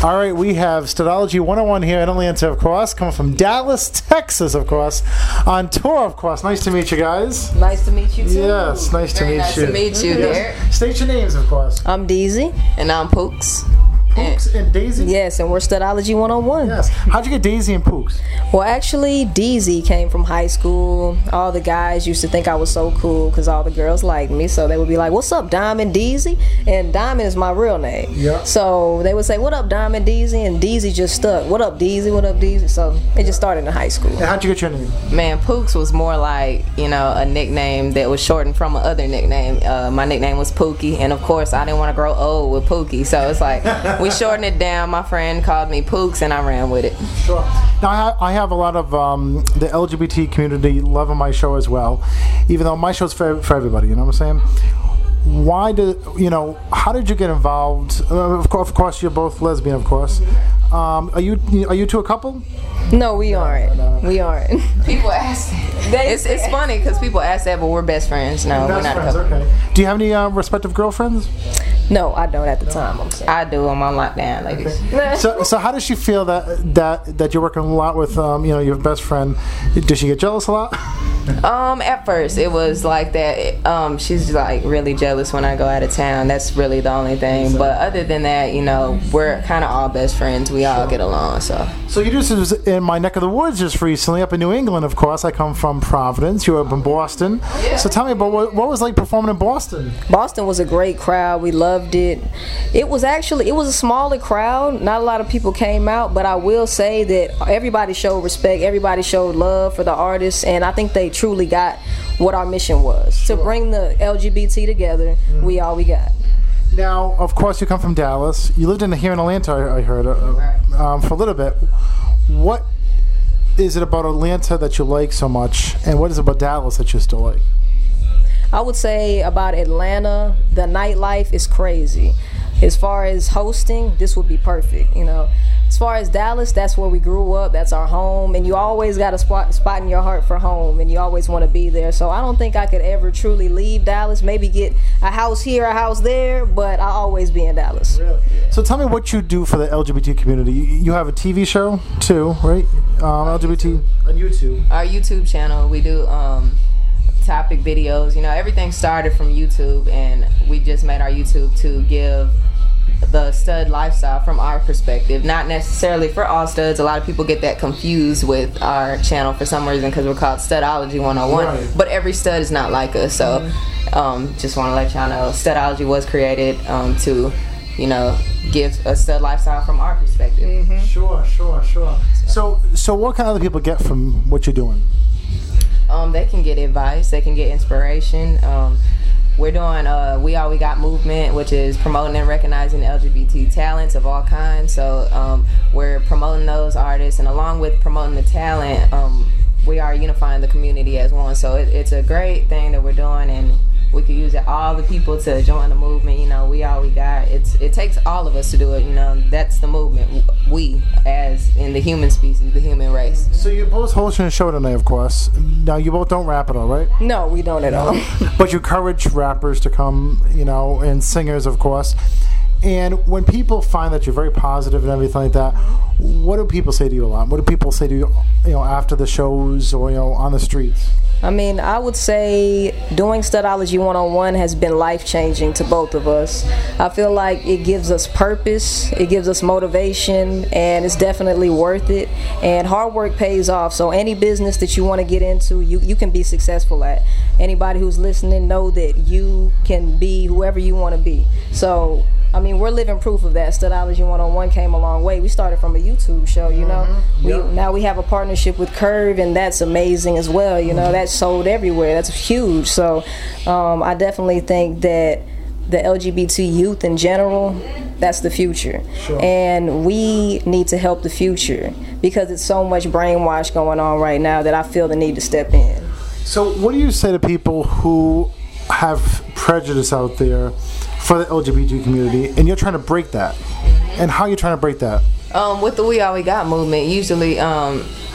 All right, we have Studology 101 here in Atlanta, of course, coming from Dallas, Texas, of course, on tour, of course. Nice to meet you guys. Nice to meet you, too. Yes, nice to meet you. Nice to meet you there. State your names, of course. I'm Deezy. And I'm Pooks. Pooks and Daisy? Yes, and we're Studology 101. Yes. How'd you get Daisy and Pooks? Well, actually, Deezy came from high school. All the guys used to think I was so cool because all the girls liked me. So they would be like, "What's up, Diamond Deezy?" And Diamond is my real name. Yeah. So they would say, "What up, Diamond Deezy?" And Deezy just stuck. "What up, Deezy? What up, Deezy?" So it just started in high school. And how'd you get your name? Man, Pooks was more like, a nickname that was shortened from another nickname. My nickname was Pookie. And, of course, I didn't want to grow old with Pookie. So it's like, we shortened it down. My friend called me Pooks, and I ran with it. Sure. Now, I have a lot of the LGBT community loving my show as well, even though my show's for everybody, you know what I'm saying? How did you get involved? Of course, you're both lesbian, of course. Are you two a couple? No, we aren't. We aren't. People ask. It's funny because people ask that, but we're best friends. No, we're not a couple. Okay. Do you have any respective girlfriends? No, I don't at the time. I'm saying. I do. I'm on lockdown, ladies. Okay. So how does she feel that you're working a lot with your best friend? Does she get jealous a lot? At first it was like that. She's like really jealous when I go out of town. That's really the only thing. But other than that, we're kind of all best friends. We all get along. So you just was in my neck of the woods just recently, up in New England. Of course, I come from Providence. You're up in Boston. Yeah. So tell me about what was like performing in Boston. Boston was a great crowd. We loved it. It was a smaller crowd. Not a lot of people came out, but I will say that everybody showed respect. Everybody showed love for the artists, and I think they truly got what our mission was, to bring the LGBT together. We all we got. Now, of course, you come from Dallas. You lived here in Atlanta, I heard, for a little bit. What is it about Atlanta that you like so much, and what is it about Dallas that you still like? I would say about Atlanta, the nightlife is crazy. As far as hosting, this would be perfect, As far as Dallas, that's where we grew up. That's our home. And you always got a spot in your heart for home, and you always want to be there. So I don't think I could ever truly leave Dallas. Maybe get a house here, a house there, but I'll always be in Dallas. Really? So tell me what you do for the LGBT community. You have a TV show, too, right? LGBT on YouTube. Our YouTube channel, we do topic videos. Everything started from YouTube, and we just made our YouTube to give the stud lifestyle from our perspective, not necessarily for all studs. A lot of people get that confused with our channel for some reason because we're called Studology 101. Right. But every stud is not like us, so just want to let y'all know Studology was created to give a stud lifestyle from our perspective. Mm-hmm. Sure. So what can other people get from what you're doing? They can get advice, they can get inspiration. We're doing We All We Got movement, which is promoting and recognizing LGBT talents of all kinds. So we're promoting those artists, and along with promoting the talent, we are unifying the community as one. So it's a great thing that we're doing, and we could use all the people to join the movement. We all we got. It takes all of us to do it. That's the movement. We, as in the human species, the human race. So you're both hosting a show tonight, of course. Now you both don't rap at all, right? No, we don't at all. But you encourage rappers to come, and singers, of course. And when people find that you're very positive and everything like that, what do people say to you a lot? What do people say to you, after the shows or on the streets? I mean, I would say doing Studology 101 has been life-changing to both of us. I feel like it gives us purpose, it gives us motivation, and it's definitely worth it. And hard work pays off, so any business that you want to get into, you can be successful at. Anybody who's listening know that you can be whoever you want to be. So, I mean, we're living proof of that. Studology 101 came a long way. We started from a YouTube show, Now we have a partnership with Curve, and that's amazing as well, That's sold everywhere. That's huge. So I definitely think that the LGBT youth in general, that's the future. Sure. And we need to help the future because it's so much brainwash going on right now that I feel the need to step in. So what do you say to people who have prejudice out there for the LGBT community, and you're trying to break that? And how are you trying to break that? With the We All We Got movement, usually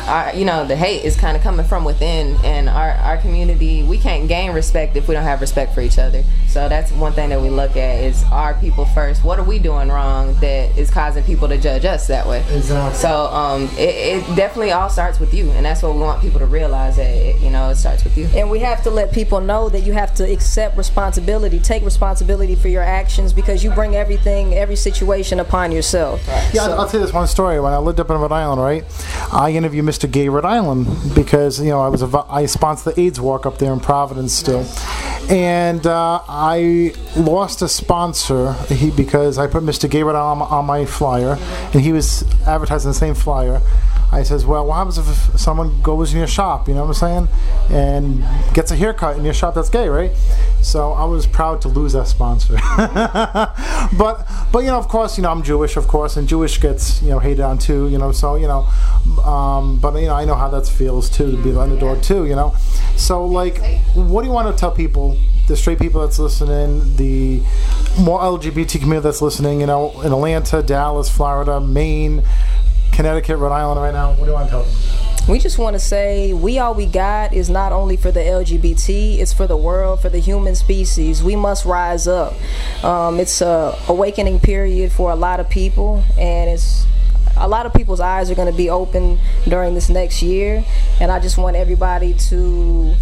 the hate is kind of coming from within, and our community, we can't gain respect if we don't have respect for each other. So that's one thing that we look at is our people first. What are we doing wrong that is causing people to judge us that way? Exactly. So it definitely all starts with you, and that's what we want people to realize, that it starts with you. And we have to let people know that you have to accept responsibility, take responsibility for your actions, because you bring every situation upon yourself. Right. Yeah, I'll tell you this one story. When I lived up in Rhode Island, right, I interviewed Mr. Gay Rhode Island because I sponsored the AIDS walk up there in Providence still, and I lost a sponsor because I put Mr. Gay Rhode Island on my flyer, and he was advertising the same flyer. I says, well, what happens if someone goes in your shop, you know what I'm saying, and gets a haircut in your shop that's gay, right? So I was proud to lose that sponsor. but of course, I'm Jewish, of course, and Jewish gets, hated on too, so, but, I know how that feels too, to be on the door too, So, like, what do you want to tell people, the straight people that's listening, the more LGBT community that's listening, in Atlanta, Dallas, Florida, Maine, Connecticut, Rhode Island right now? What do you want to tell them? We just want to say We All We Got is not only for the LGBT, it's for the world, for the human species. We must rise up. It's a awakening period for a lot of people, and a lot of people's eyes are going to be open during this next year, and I just want everybody to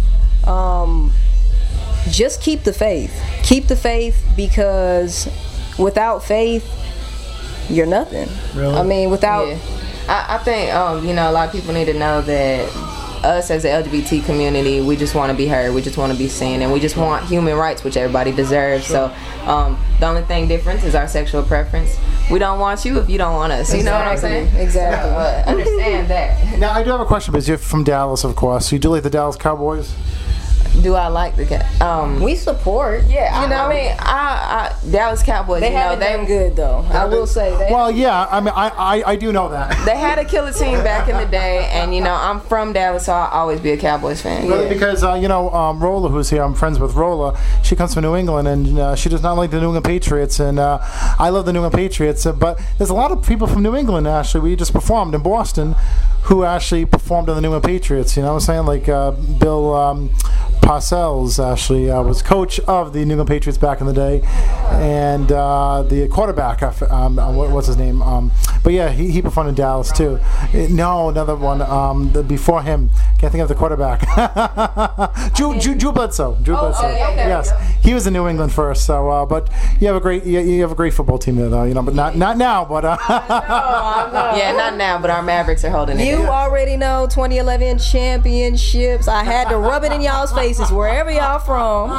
just keep the faith. Keep the faith, because without faith, you're nothing. Really? I mean, without... Yeah. I think, a lot of people need to know that us as the LGBT community, we just want to be heard. We just want to be seen, and we just want human rights, which everybody deserves. Sure. So the only thing different is our sexual preference. We don't want you if you don't want us. You know what I'm saying? Exactly. Understand that. Now, I do have a question, because you're from Dallas, of course. You do like the Dallas Cowboys? Do I like the we support. Yeah, I Dallas Cowboys. They haven't done good though. I will say that. Well, yeah, I mean, I do know that. They had a killer team back in the day, and I'm from Dallas, so I'll always be a Cowboys fan. Really, Yeah. because Rolla, who's here, I'm friends with Rolla. She comes from New England, and she does not like the New England Patriots, and I love the New England Patriots. But there's a lot of people from New England. Actually, we just performed in Boston, who actually performed on the New England Patriots. You know what I'm saying? Like Bill Parcells actually was coach of the New England Patriots back in the day, and the quarterback, what's his name? But yeah, he performed in Dallas too. No, another one before him. Can't think of the quarterback. Drew Bledsoe. Drew Bledsoe. Okay. Yes, he was in New England first. So, but you have a great football team there, though. But not now. But Yeah, not now. But our Mavericks are holding it. You already know 2011 championships. I had to rub it in y'all's faces wherever y'all from.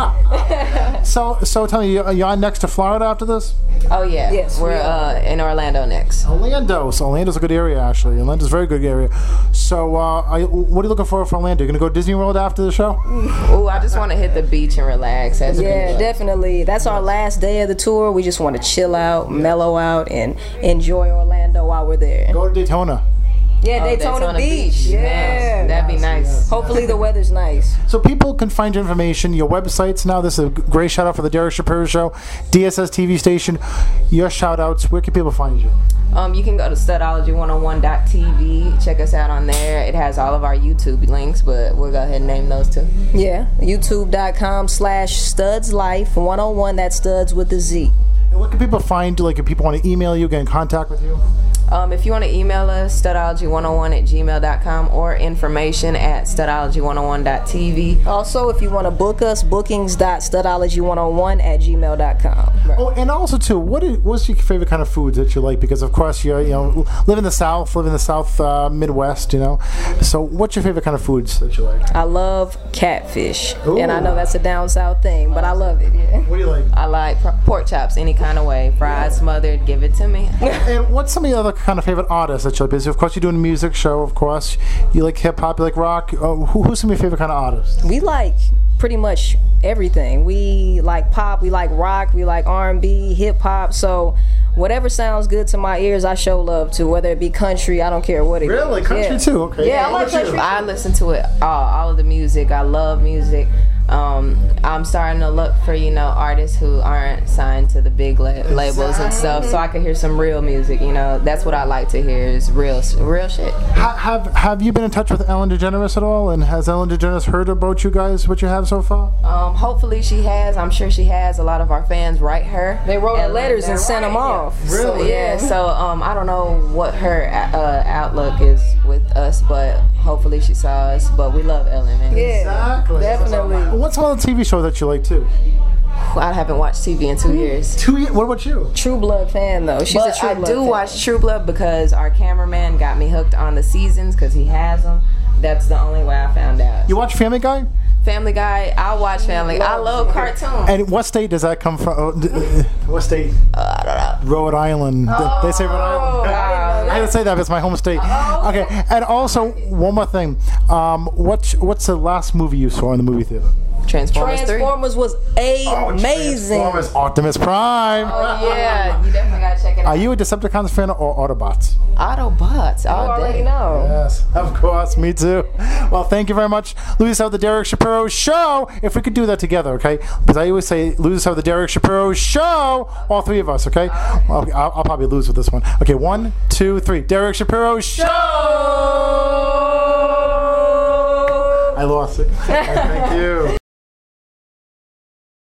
So tell me, y'all next to Florida after this? Oh yeah. Yes, we're in Orlando next. Orlando. So Orlando's a good area, actually. Orlando's a very good area. So what are you looking for Orlando? You gonna go to Disney World after the show? Ooh, I just want to hit the beach and relax. Yeah, definitely. That's our last day of the tour. We just want to chill out, mellow out, and enjoy Orlando while we're there. Go to Daytona. Yeah, Daytona Beach. Yeah. That'd be nice. Hopefully the weather's nice. So people can find your information, your websites now. This is a great shout out for the Derek Shapiro Show, DSS TV station. Your shout outs, where can people find you? You can go to studology101.tv. Check us out on there. It has all of our YouTube links, but we'll go ahead and name those too. Yeah, youtube.com/studslife101. That's studs with the Z. And what can people find, like if people want to email you, get in contact with you? If you want to email us, studology101@gmail.com or information@studology101.tv. Also, if you want to book us, bookings.studology101@gmail.com. Oh, and also too, what's your favorite kind of foods that you like? Because of course you live in the South, Midwest. So what's your favorite kind of foods that you like? I love catfish, Ooh. and I know that's a down south thing, but I love it. Yeah. What do you like? I like pork chops any kind of way, fried, smothered. Give it to me. And what's some of the other kind of favorite artists that you like? Because of course you're doing a music show. Of course you like hip hop, you like rock. Who's some of your favorite kind of artists? We like pretty much everything. We like pop, we like rock, we like R&B, hip hop. So whatever sounds good to my ears, I show love to. Whether it be country, I don't care what it is. Really, country too? Okay. Yeah, I like country. I listen to it all of the music. I love music. I'm starting to look for, artists who aren't signed to the big labels and stuff, so I can hear some real music. That's what I like to hear is real shit. Have you been in touch with Ellen DeGeneres at all? And has Ellen DeGeneres heard about you guys, what you have so far? Hopefully she has. I'm sure she has. A lot of our fans write her. They wrote letters and sent them off. Really? So I don't know what her outlook is with us, but hopefully she saw us. But we love Ellen, man. Yeah, exactly. definitely. What's one of the TV shows that you like too? I haven't watched TV in 2 years. 2 years? What about you? True Blood fan though. She's a True I Blood do fan. watch True Blood because our cameraman got me hooked on the seasons because he has them. That's the only way I found out. You watch Family Guy? Family Guy, I watch Family. I love cartoons. And what state does that come from? What state? I don't know. Rhode Island. They say Rhode Island. I didn't say that, but it's my home state. Okay, and also one more thing. What's the last movie you saw in the movie theater? Transformers 3. Transformers was amazing. Transformers Optimus Prime. Oh yeah, you definitely gotta check it out. Are you a Decepticons fan or Autobots? Autobots all You already day. know. Yes, of course, me too. Well, thank you very much, Lose of the Derek Shapiro Show. If we could do that together, okay? Because I always say Lose of the Derek Shapiro Show. All three of us, okay? Well, I'll probably lose with this one. Okay, 1, 2, 3. Derek Shapiro Show. I lost it. Thank you.